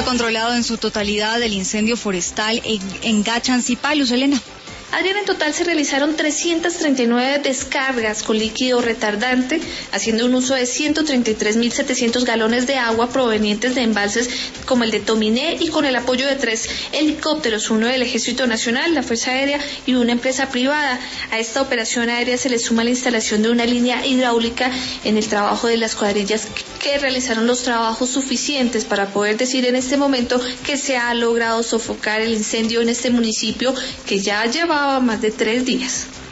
controlado en su totalidad el incendio forestal en Gachancipá, Luz Helena? Adrián, en total se realizaron 339 descargas con líquido retardante, haciendo un uso de 133.700 galones de agua provenientes de embalses como el de Tominé y con el apoyo de 3 helicópteros, uno del Ejército Nacional, la Fuerza Aérea y una empresa privada. A esta operación aérea se le suma la instalación de una línea hidráulica en el trabajo de las cuadrillas que realizaron los trabajos suficientes para poder decir en este momento que se ha logrado sofocar el incendio en este municipio que ya llevaba más de 3 días.